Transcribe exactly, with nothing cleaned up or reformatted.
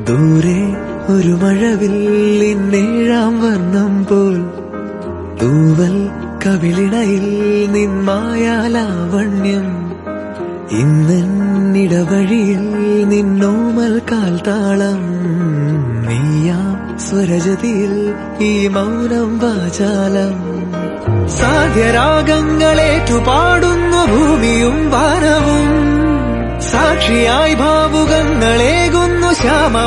ദൂരെ ഒരു മഴവില്ലിന്നേഴാം വർണ്ണം പോൽ തൂവൽ കവിളിണയിൽ നിന്മായാലാവണ്യം ഇന്നിടവഴിയിൽ നിന്നോമൽ കാൽത്താളം നീയാം സ്വരജതിയിൽ ഈ മൗനം വാചാലം സാധ്യരാഗങ്ങളേറ്റുപാടുന്നു ഭൂമിയും വാനവും സാക്ഷിയായി ഭാവുകങ്ങളേകുന്നു ശ്യാമ